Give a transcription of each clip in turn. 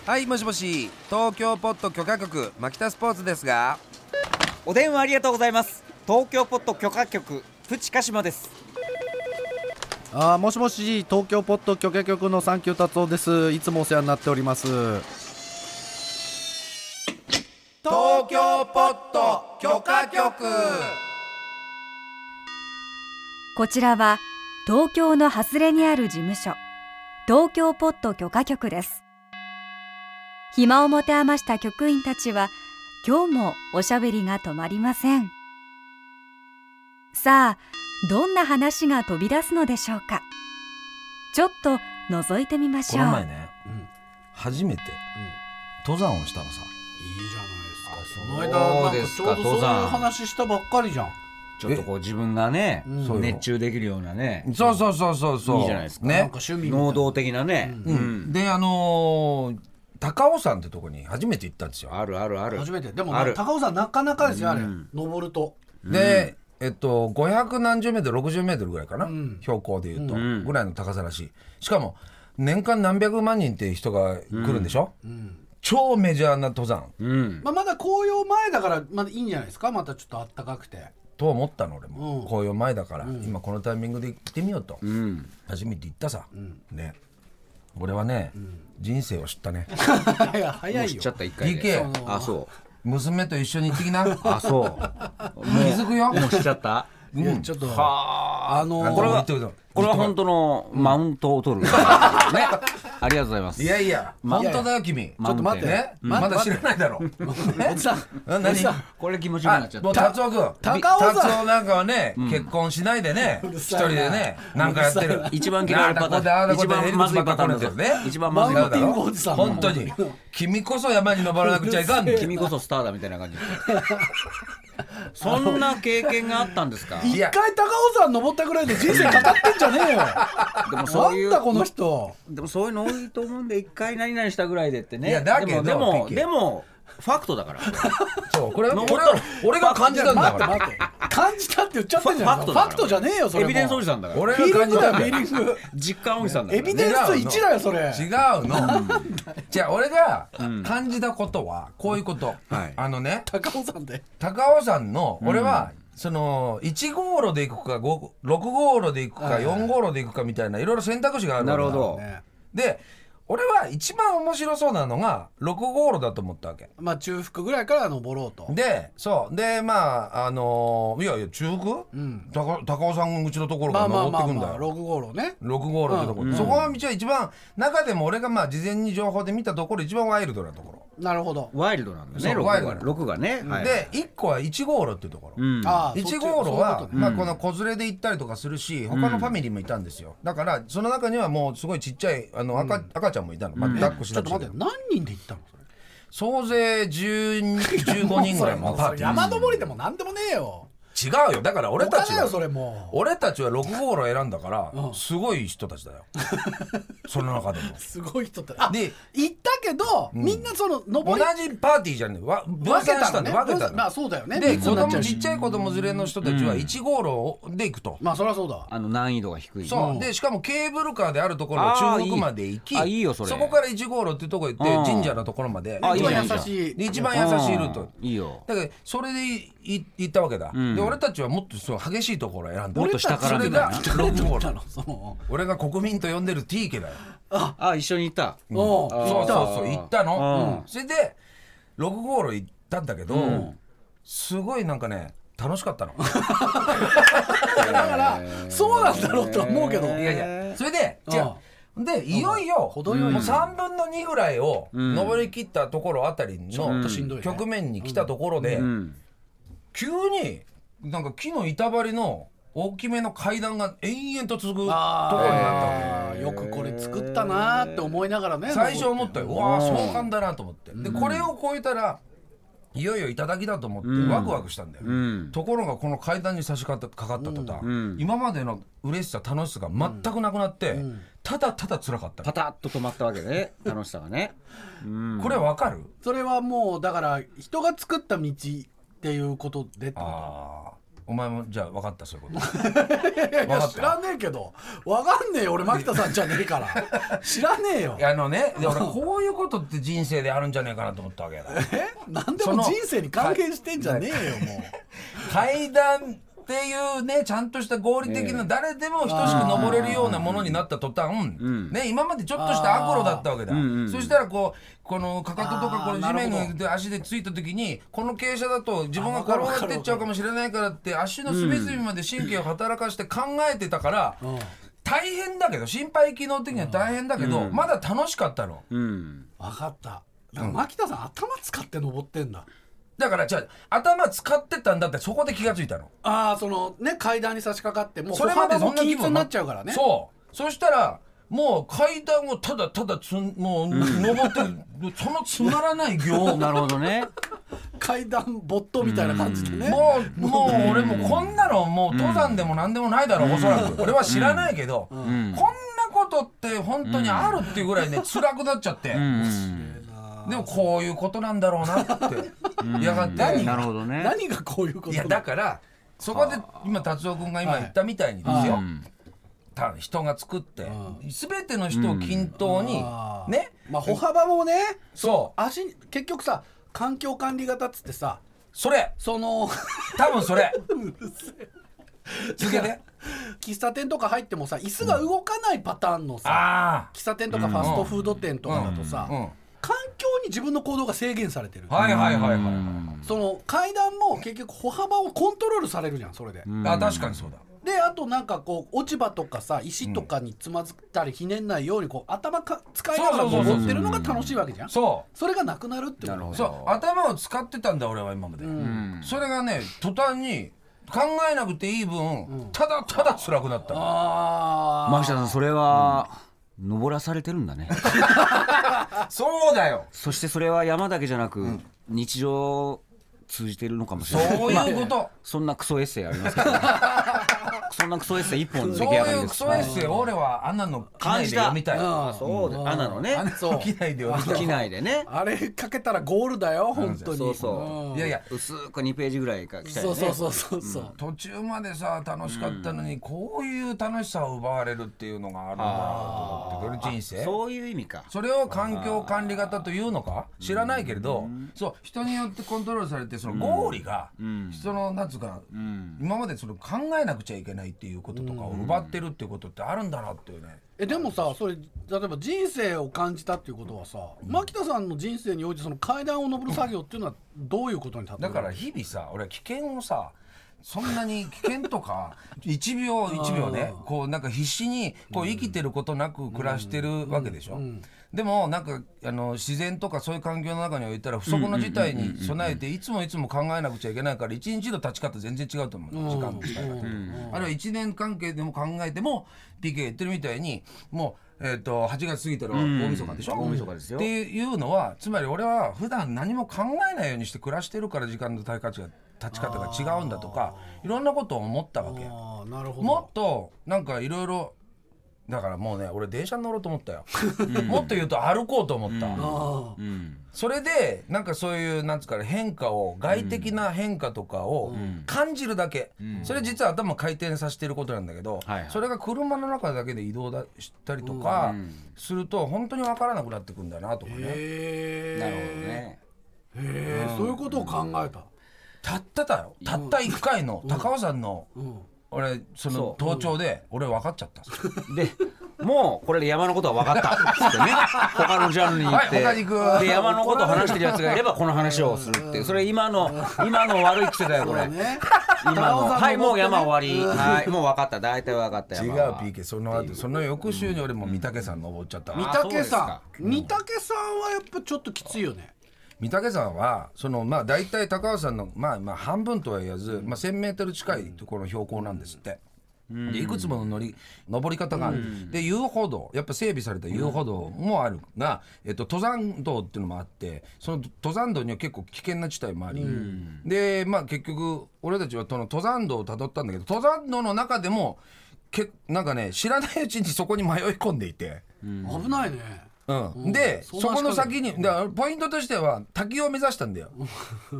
はい、もしもし、東京ポット許可局牧田スポーツですが。 お電話ありがとうございます。東京ポット許可局プチカシマです。 もしもし、東京ポット許可局のサンキュー達夫です。いつもお世話になっております。 東京ポット許可局。 こちらは東京の外れにある事務所、東京ポット許可局です。暇を持て余した局員たちは今日もおしゃべりが止まりません。さあ、どんな話が飛び出すのでしょうか。ちょっと覗いてみましょう。 この前ね、初めて登山をしたのさ。 いいじゃないですか。この間なんかちょうどそういう話したばっかりじゃん。 ちょっとこう自分がね、熱中できるようなね。 そういいじゃないですか。 なんか趣味みたいな能動的なね。 で高尾山ってとこに初めて行ったんですよ。 ある。 初めて。でも高尾山なかなかですよ、あれ登ると。 で500何十メートル60メートルぐらいかな、標高でいうと、ぐらいの高さらしい。しかも年間何百万人って人が来るんでしょ、超メジャーな登山、 まだ紅葉前だからまだいいんじゃないですか。またちょっと暖かくてと思ったの俺も、紅葉前だから、今このタイミングで行ってみようと、初めて行ったさ、ね。俺はね、人生を知ったね。 いや早いよ。 知っちゃった一回で。 PK あ、そう。 娘と一緒に行ってきな。 あ、そう。 気づくよ。 もう知っちゃった。 いやちょっとこれは本当のマウントを取るね。ありがとうございます。 いやいや、本当だよ君。 ちょっと待ってね、まだ知らないだろ。 おじさん何？ これ気持ちよくなっちゃった。 達夫君、 高尾山達夫なんかはね、結婚しないでね、一人でね、なんかやってる。 一番嫌われるパターン。一番まずいパターンですね。一番まずいパターン。 おじさん本当に君こそ山に登らなくちゃいかんね。 君こそスターだみたいな感じ。そんな経験があったんですか。 一回高尾山登ったぐらいで人生かかってんじゃねえよ。 でもそういうなんだこの人。 でもそういうの多いと思うんで、一回何々したぐらいでってね。 いやだけどでもファクトだから。 そう、これ俺が感じたんだから。 待って感じたって言っちゃってんじゃん。ファクトじゃねえよそれも。 エビデンスおじさんだから。 俺フィルムだよ、フが感じたんだよ。 ィルム。 実感おじさんだから。 エビデンス1だよそれ。 違うの。じゃあ俺が感じたことはこういうこと。 高尾山で高尾山の俺はその1号路で行くか6号路で行くか4号路で行くかみたいないろいろ選択肢がある。 なるほど。 で俺は一番面白そうなのが6号路だと思ったわけ。 まあ中腹ぐらいから登ろうと。 でそうでいやいや中腹、高尾山口のところから登ってくんだよ。 6号路ね。 6号路ってところ、そこが道は一番中でも俺が事前に情報で見たところ一番ワイルドなところ。 なるほど。 ワイルドなんだね。6がね。 で1個は1号路っていうところ、1号路はこの子連れで行ったりとかするし、他のファミリーもいたんですよ。だからその中にはもうすごいちっちゃい赤ちゃんもいたの。抱っこしなくちゃいけない。 ちょっと待って、何人で行ったのそれ。 総勢15人ぐらいのパーティー。 山登りでも何でもねえよ。 違うよ。だから俺たちはそれも俺たちは6号路選んだからすごい人たちだよ。その中でもすごい人たちで行ったけど、みんなその登同りじパーティーじゃんね。分けたのね。分けたの。 まあそうだよね。 でちっちゃい子供連れの人たちは1号路で行くと。 まあそりゃそうだ。 難易度が低い。 そうでしかもケーブルカーであるところを中腹まで行き、 いいよそれ。 そこから1号路っていうところ行って神社のところまで一番優しい一番優しいルート。 いいよ。 だからそれで行ったわけだ。で俺たちはもっと激しいところを選んだ。 もっと下からそれが6号路。俺が国民と呼んでる T 家だよ。 一緒に行った。 そう行ったの。それで6号路行ったんだけど、すごいなんかね楽しかったの。 だからそうなんだろうとは思うけど。 いやいやそれで違う。でいよいよもう3分の2ぐらいを登り切ったところあたりの局面に来たところで急になんか木の板張りの大きめの階段が延々と続くところになったわけ。 よくこれ作ったなーって思いながらね。 最初思ったよ。うわー壮観だなと思って。でこれを越えたらいよいよ頂だと思ってワクワクしたんだよ。ところがこの階段に差し掛かった途端、今までの嬉しさ楽しさが全くなくなって、ただただ辛かった。 パタッと止まったわけね。楽しさがね。 これわかる？ それはもうだから人が作った道っていうことで。 お前もじゃあ分かったそういうこといやいや知らねえけど分かんねえよ俺牧田さんじゃねえから知らねえよ。 俺こういうことって人生であるんじゃねえかなと思ったわけだ。 何でも人生に関係してんじゃねえよもう。 階段っていうねちゃんとした合理的な誰でも等しく登れるようなものになった途端、ね、今までちょっとしたアクロだったわけだ。そしたらこのかかととかこの地面で足でついた時にこの傾斜だと自分が転がっていっちゃうかもしれないからって足の隅々まで神経を働かして考えてたから大変だけど心肺機能的には大変だけどまだ楽しかったの。 分かった。だから牧田さん頭使って登ってんだ。 だからじゃあ頭使ってたんだってそこで気がついたの。 そのね階段に差し掛かってもうそれまでそんな気分になっちゃうからね。 そしたらもう階段をただもう登ってそのつまらない行なるほどね。 階段ボットみたいな感じでね。 もう俺もこんなのもう登山でもなんでもないだろうおそらく。俺は知らないけどこんなことって本当にあるっていうぐらいね辛くなっちゃって。でもこういうことなんだろうなってやがってなるほどね。 何がこういうこと。 いやだからそこで今達夫君が今言ったみたいにですよ、人が作って全ての人を均等にね、 歩幅もねそう足結局さ環境管理型っつってさそれその多分それ続けて喫茶店とか入ってもさ椅子が動かないパターンのさ、喫茶店とかファストフード店とかだとさ、環境に自分の行動が制限されてる。その階段も結局歩幅をコントロールされるじゃんそれで。 確かにそうだ。 であとなんかこう落ち葉とかさ石とかにつまずったりひねんないようにこう頭使いながら登ってるのが楽しいわけじゃん。それがなくなるってこと。 そう頭を使ってたんだ俺は今まで。それがね途端に考えなくていい分ただただ辛くなった。 牧田さんそれは登らされてるんだね。 そうだよ。 そしてそれは山だけじゃなく、日常通じてるのかもしれない。 そういうこと。 そんなクソエッセイありますけど、そんなクソエッセイ一本出来上がりです。 そういうクソエッセイ俺はアナの機内で読みたい。 そうだ、アナのね機内で読みたい。 機内でねあれかけたらゴールだよ本当に。 そういやいや薄く2ページぐらいか来たよね。 そう途中までさ楽しかったのにこういう楽しさを奪われるっていうのがあるんだなと思って人生。 そういう意味か。 それを環境管理型というのか知らないけれど、そう人によってコントロールされてその合理がそのなんつうか今までそれ考えなくちゃいけないっていうこととかを奪ってるっていうことってあるんだなっていうね。 でもさそれ例えば人生を感じたっていうことはさ、牧田さんの人生においてその階段を上る作業っていうのはどういうことに例える？ だから日々さ俺は危険をさそんなに危険とか1秒1秒ねこうなんか必死にこう生きてることなく暮らしてるわけでしょ。でもなんか自然とかそういう環境の中においたら不測の事態に備えていつも考えなくちゃいけないから一日の立ち方全然違うと思う。時間の使い方あるいは1年関係でも考えても PK が言ってるみたいにもう8月過ぎたら大晦日でしょ。 大晦日ですよ。 っていうのはつまり俺は普段何も考えないようにして暮らしてるから時間の立ち方が違うんだとかいろんなことを思ったわけ。 なるほど。 もっとなんかいろいろだからもうね俺電車に乗ろうと思ったよ。もっと言うと歩こうと思った。それでなんかそういうなんつうか変化を外的な変化とかを感じるだけ、それ実は頭回転させてることなんだけど、それが車の中だけで移動したりとかすると本当に分からなくなってくんだなとかね。 なるほどね。 そういうことを考えた。 たった1回の高尾山の俺その登頂で俺分かっちゃった。 でもうこれで山のことは分かったってね他のジャンルに行って、 他に行くで山のことを話してるやつがいればこの話をするっていうそれ今の悪い癖だよこれ。今のはいもう山終わりはいもう分かった大体分かった山は。違う PK その後その翌週に俺も御嶽山登っちゃった。 御嶽山はやっぱちょっときついよね。 御嶽山はそのまあ大体高尾山のまあ半分とは言わず、1000メートル近いところの標高なんですって。でいくつもの登り方がある。で遊歩道やっぱ整備された遊歩道もあるが、登山道っていうのもあってその登山道には結構危険な地帯もあり、で結局俺たちはその登山道をたどったんだけど登山道の中でもなんかね知らないうちにそこに迷い込んでいて、 危ないね。 でそこの先にポイントとしては滝を目指したんだよ。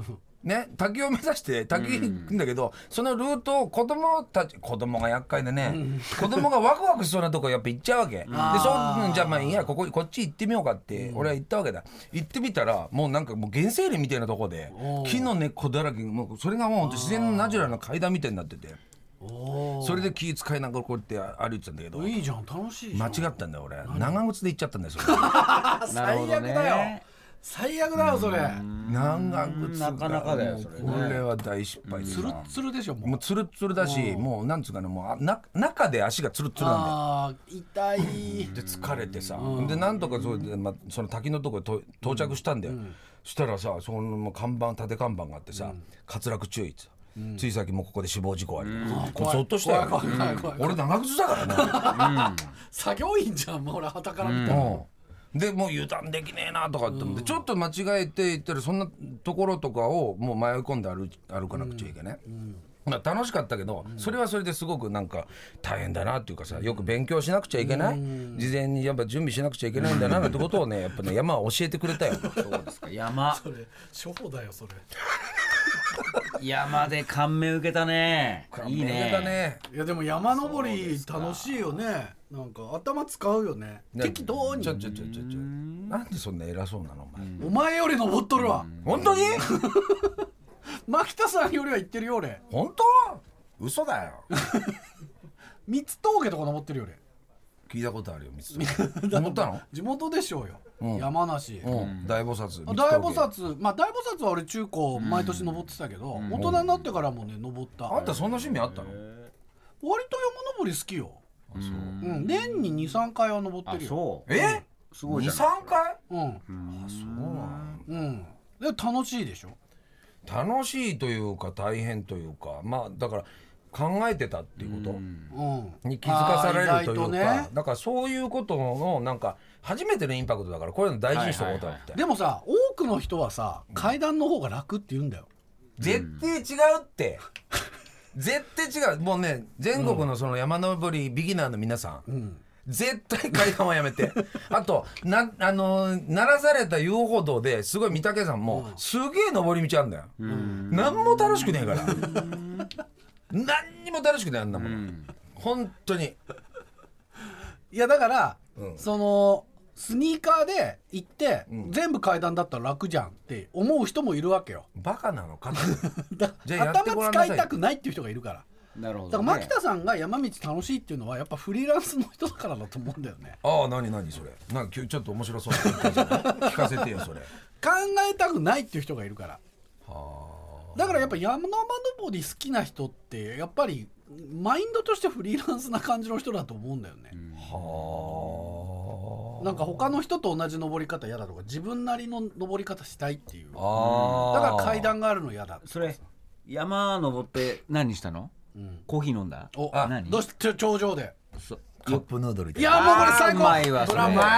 ね、滝を目指して滝行くんだけど、そのルートを子供が厄介でね、子供がワクワクしそうなとこやっぱ行っちゃうわけで、じゃあまあいいやこっち行ってみようかって俺は言ったわけだ。行ってみたらもうなんかもう原生林みたいなとこで木の根っこだらけ、もうそれがもう自然のナチュラルな階段みたいになってて、それで気使いながらこうやって歩いてたんだけど、 いいじゃん、楽しいじゃん。 間違ったんだよ俺、長靴で行っちゃったんだよそれ最悪だよ、最悪だよそれ。 長靴なかなかだよそれね。 これは大失敗でツルッツルでしょ、 もうツルッツルだし、もうなんつうかね、もう中で足がツルッツルなんだよ。 あー痛い。 で疲れてさ、でなんとかそれで、その滝のとこに到着したんだよ。そしたらさ、その縦看板があってさ、滑落注意ってさ、つい先もここで死亡事故あり、こそっとしたよ。俺長靴だからね。 作業員じゃん、もう俺旗から見たら。 でもう油断できねえなとかって思って、ちょっと間違えて行ったらそんなところとかをもう迷い込んで歩かなくちゃいけない、まあ、楽しかったけど、それはそれですごくなんか大変だなっていうかさ、よく勉強しなくちゃいけない、事前にやっぱ準備しなくちゃいけないんだなってことをねやっぱね山は教えてくれたよ。 そうですか、山それ初歩だよそれ。 山で感銘受けたね。いいね。 いやでも山登り楽しいよね。なんか頭使うよね。適当に。 なんでそんな偉そうなのお前。 お前より登っとるわ。 本当に？ 牧田さんよりは行ってるよ俺。 本当？嘘だよ。 三つ峠とか登ってるよ俺。 聞いたことあるよ三つ峠。登ったの？ 地元でしょうよ。山梨。 大菩薩。 大菩薩、まあ大菩薩は俺中高毎年登ってたけど、大人になってからもね登った。 あんたそんな趣味あったの？ 割と山登り好きよ。年に 2,3 回は登ってるよ。 そう。 すごいじゃん。2,3回？ そうなんで楽しいでしょ。 楽しいというか大変というか、まあだから考えてたっていうことに気づかされるというか、だからそういうことのなんか初めてのインパクトだから、これの大事にしておこうと思って。 でもさ、多くの人はさ階段の方が楽って言うんだよ。 絶対違うって絶対違う。もうね、全国のその山登りビギナーの皆さん、絶対階段はやめて。あと鳴らされた遊歩道ですごい御嶽山もすげえ登り道あるんだよ。何も楽しくねえから何にも楽しくないあんなもん、本当に。 いやだから、そのスニーカーで行って、全部階段だったら楽じゃんって思う人もいるわけよ。 バカなのかな。 じゃあ頭使いたくないっていう人がいるから。 なるほど、ね、 だから牧田さんが山道楽しいっていうのはやっぱフリーランスの人だからだと思うんだよね。 ああ、何それ。なんかちょっと面白そうな感じ聞かせてよそれ。 考えたくないっていう人がいるから。だからやっぱ山登り好きな人ってやっぱりマインドとしてフリーランスな感じの人だと思うんだよね。なんか他の人と同じ登り方嫌だとか、自分なりの登り方したいっていう。だから階段があるの嫌だ。 それ山登って何したの？コーヒー飲んだ？ 何？どうして頂上でカップヌードルで。 いやもうこれ最高。 うまいわそれ。うまい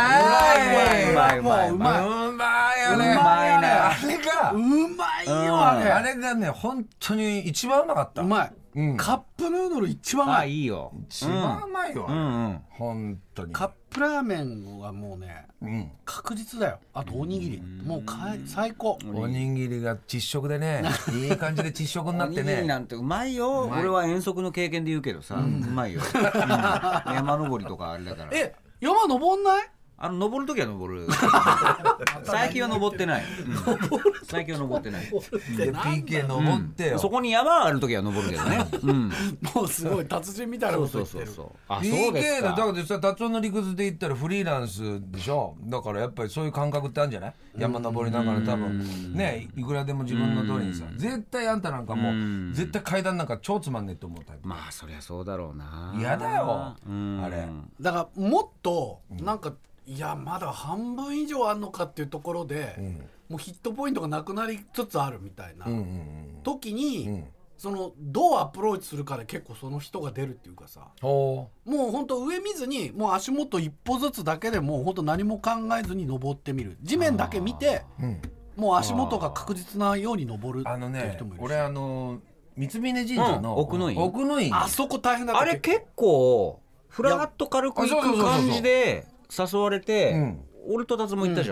よね。あれがうまいよあれ。 あれがね本当に一番うまかった。 うまい。カップヌードル一番うまい。 いいよ。 一番うまいよ。本当に。 カップラーメンはもうね、確実だよ。あとおにぎり、もう最高。 おにぎりが窒息でね、いい感じで窒息になってね。 おにぎりなんてうまいよ。俺は遠足の経験で言うけどさ、うまいよ。山登りとかあれだから。 山登んない？ 登るときは登る。最近は登ってない。最近は登ってない。 PK 登ってよ。 そこに山あるときは登るけどね。 もうすごい達人みたいなこと言ってる。 PK だからさ、達夫の理屈で言ったらフリーランスでしょ。だからやっぱりそういう感覚ってあるんじゃない？山登りながら多分ね、いくらでも自分の通りにさ、絶対あんたなんかもう絶対階段なんか超つまんねえと思うタイプ。 まあそりゃそうだろうな。 嫌だよあれ。 だからもっとなんか、いやまだ半分以上あんのかっていうところで、もうヒットポイントがなくなりつつあるみたいな時に、そのどうアプローチするかで結構その人が出るっていうかさ、もうほんと上見ずにもう足元一歩ずつだけでもうほんと何も考えずに登ってみる。地面だけ見て、もう足元が確実なように登るっていう人もいるし。 俺三峯神社の奥の院、 あそこ大変だった。 あれ結構フラッと軽く行く感じで誘われて、俺と達も行ったじゃん。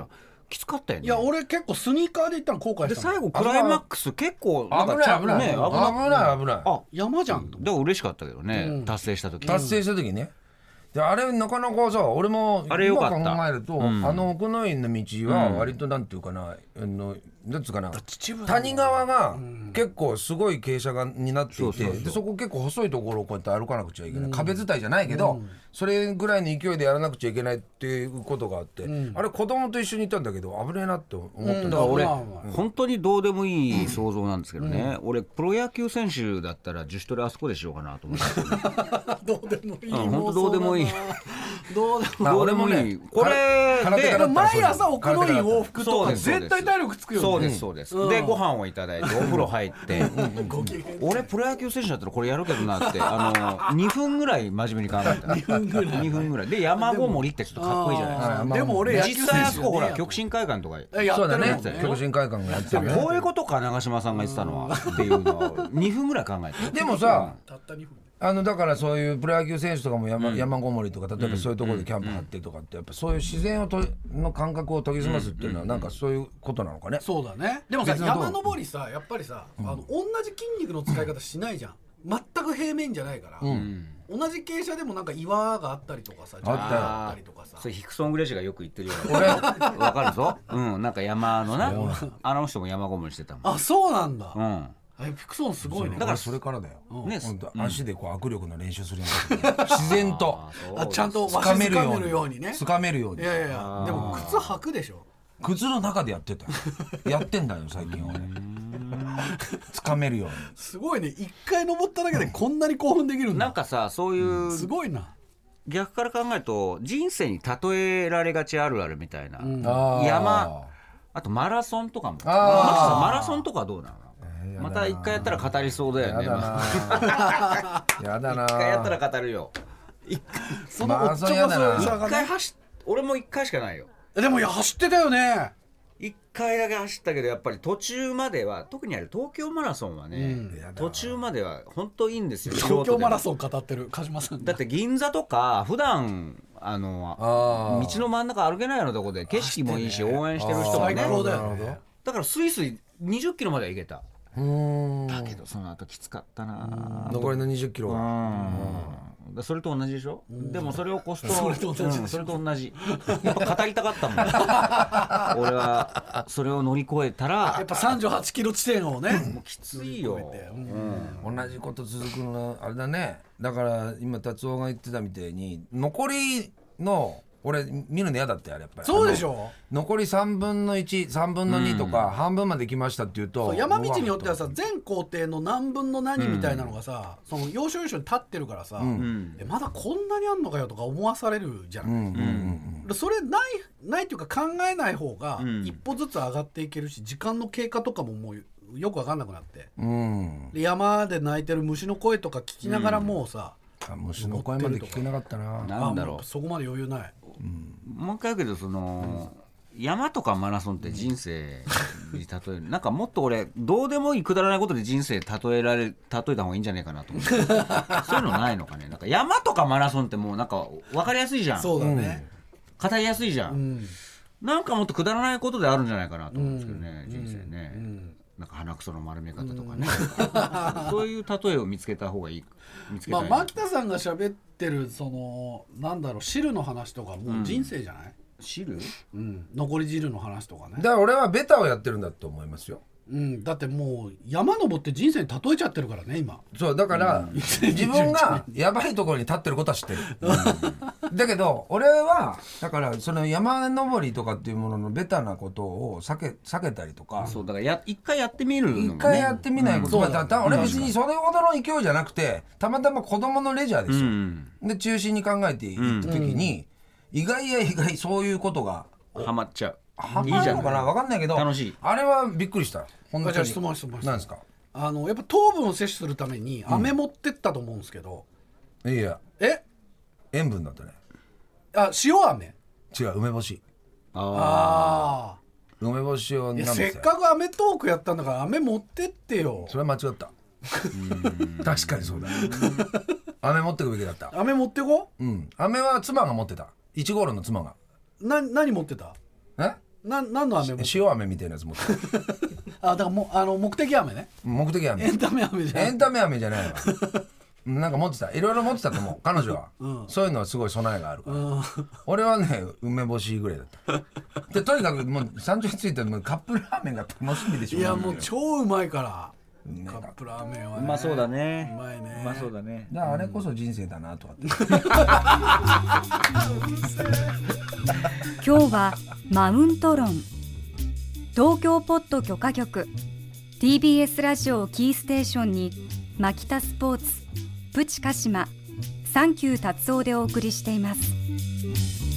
きつかったよね。 いや俺結構スニーカーで行ったの後悔した。 で最後クライマックス結構なんか危ない、 あ山じゃん。 でも嬉しかったけどね、達成した時ね。であれなかなかさ、俺もあれよかった。 今考えると、奥の院の道は割となんていうかな、なんつうかな、谷川が結構すごい傾斜になっていて、でそこ結構細いところをこうやって歩かなくちゃいけない、壁伝いじゃないけど、それぐらいの勢いでやらなくちゃいけないっていうことがあって、あれ子供と一緒にいたんだけど危ねえなって思ったんだ。 だから俺本当にどうでもいい想像なんですけどね、俺プロ野球選手だったら自主トレあそこでしようかなと思ってどうでもいい、 本当どうでもいいどうでもいい。これで毎朝奥の院往復とか絶対体力つくよね。 そうです、でご飯をいただいてお風呂入って俺プロ野球選手だったらこれやるけどなって2分ぐらい真面目に考えた。2分ぐらいで山ごもりってちょっとかっこいいじゃないですか。 でも俺実際あそこほら極真会館とかそうだね、極真会館がやってたね。 こういうことか長嶋さんが言ってたのはっていうのを2分ぐらい考えて。 でもさ、 たった2分だからそういうプロ野球選手とかも山ごもりとか、例えばそういうところでキャンプ張ってとかって、やっぱそういう自然の感覚を研ぎ澄ますっていうのはなんかそういうことなのかね。 そうだね。でもさ山登りさ、やっぱりさ同じ筋肉の使い方しないじゃん。全く平面じゃないから、同じ傾斜でもなんか岩があったりとかさ、あったりとかさ、 それヒクソン・グレシがよく言ってるよ。わかるぞ。なんか山のな、あの人も山ごもりしてたもん。 あ、そうなんだ。ヒクソンすごいね。 だからそれからだよね。足でこう握力の練習するようになって自然とちゃんと掴めるようにね。 掴めるように。 いやいや、でも靴履くでしょ。 靴の中でやってた。やってんだよ最近俺。掴めるように。 すごいね。一回登っただけでこんなに興奮できるんだ。 なんかさ、そういうすごいな。 逆から考えると人生に例えられがちあるあるみたいな。山、あとマラソンとかも。マラソンとかどうなの？また一回やったら語りそうだよね。 やだな。 一回やったら語るよ。 マラソンやだな。 俺も一回しかないよ。 でも走ってたよね。 一回だけ走ったけど、やっぱり途中までは、特にあれ東京マラソンはね、途中までは本当いいんですよ。 東京マラソン語ってる鹿島さんだって銀座とか普段道の真ん中歩けないようなとこで景色もいいし応援してる人がね、だからスイスイ20キロまでは行けた。だけどその後きつかったな。 残りの20キロがそれと同じでしょ。でもそれを越すとそれと同じやっぱ語りたかったもん俺はそれを乗り越えたらやっぱ38キロ地点をねもうきついよ。 同じこと続くのあれだね。だから今達夫が言ってたみたいに残りの俺見るの嫌だってあれやっぱり。 そうでしょ。 残り3分の1、3分の2とか半分まで来ましたっていうと、 山道によってはさ全工程の何分の何みたいなのがさ、その要所要所に立ってるからさ、まだこんなにあんのかよとか思わされるじゃん。それないっていうか考えない方が一歩ずつ上がっていけるし、時間の経過とかももうよく分かんなくなって、で山で鳴いてる虫の声とか聞きながらもうさ、 虫の声まで聞けなかったな。 なんだろう、 そこまで余裕ない。 もう一回言うけどその、山とかマラソンって人生に例えるなんかもっと俺どうでもいいくだらないことで人生例えた方がいいんじゃないかなと思ってそういうのないのかね。なんか山とかマラソンってもうなんか分かりやすいじゃん。 そうだね、 語りやすいじゃん、なんかもっとくだらないことであるんじゃないかなと思うんですけどね、人生ね、なんか鼻くその丸め方とかね、そういう例えを見つけた方がいい。 牧田さんが喋ってるそのなんだろう汁の話とかもう人生じゃない？ 汁？ 残り汁の話とかね。 だから俺はベタをやってるんだと思いますよ。 だってもう山登って人生に例えちゃってるからね今。 そうだから、自分がやばいところに立ってることは知ってる、だけど俺はだからその山登りとかっていうもののベタなことを避けたりとか。 そうだから一回やってみるのもね。 一回やってみないこと、俺別にそれほどの勢いじゃなくてたまたま子供のレジャーですよ、で中心に考えていった時に、意外そういうことがハマっちゃう。 ハマるのかな分かんないけど、 楽しい。 あれはびっくりした。 じゃあ質問なんですか。 やっぱ糖分を摂取するために飴持ってったと思うんですけど、 いや塩分だったね。 塩飴？ 違う、梅干し。梅干しをせっかくアメトークやったんだから飴持ってってよ。 それは間違った。確かにそうだ。飴持ってくべきだった。 飴持ってこ？ 飴は妻が持ってた。1号路の妻が。 何持ってた？ 何の飴？ 塩飴みたいなやつ持ってだから目的飴ね。 目的飴。 エンタメ飴じゃない。 エンタメ飴じゃないわなんか持ってた、いろいろ持ってたと思う彼女は、そういうのはすごい備えがあるから、俺はね梅干しぐらいだったでとにかくもう山頂についてもカップラーメンが楽しみでしょ。 いやもう超うまいから、カップラーメンはね。 うまそうだね。 うまいね。 うまそうだね。 だからあれこそ人生だなとかって今日はマウント論、東京ポッド許可局 TBS ラジオをキーステーションにマキタスポーツ、プチカシマ、サンキュー達夫でお送りしています。